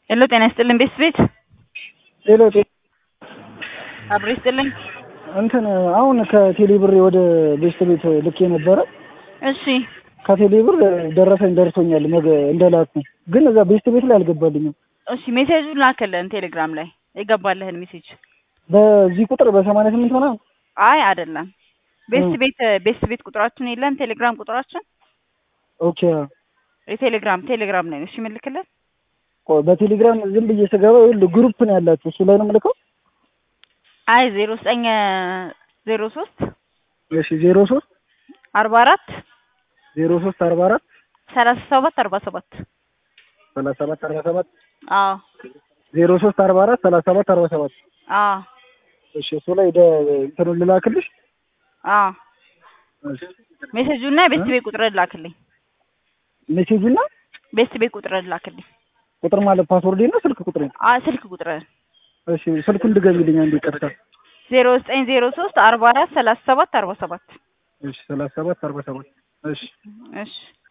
ሄሎ ጤና ይስጥልኝ ቤት ሄሎ አብሬ ይስጥልኝ። እንትን አሁን ከቴሌብር ወደ ቤስት ቤት ልኬ ነበረ። እሺ ከቴሌብር ደርሶኛል እንደላኩ፣ ግን እዛ ቤስት ቤት ላይ አልገባልኝም። እሺ ሜሴጁን ላከልን ቴሌግራም ላይ የገባልህን ሜሴጅ በዚህ ቁጥር በ88 ምናምን? አይ አይደለም፣ ቤስት ቤት ቁጥራችን የለን ቴሌግራም ቁጥራችን። ኦኬ ቴሌግራም ላይ ነው። እሺ ምልክልን በቴሌግራም ዝም ብዬ ስገባ ይኸውልህ ግሩፕ ነው ያላችሁ፣ እሱ ላይ ነው የምልከው። አይ 0903 እሺ 03 44 03 44 37 47 37 47 አዎ 03 44 37 47 አዎ እሺ እሱ ላይ እንትኑን ልላክልሽ። አዎ ሜሴጁና ቤስት ቤት ቁጥር ላክልኝ። ሜሴጁና ቤስት ቤት ቁጥር ላክልኝ። ቁጥር ማለት ፓስወርድ ነው ስልክ ቁጥር ነው? ስልክ ቁጥር። እሺ ስልኩን ድገሚልኝ አንዴ ቀጥታ። 0903 44 37 47 እሺ 37 47 እሺ እሺ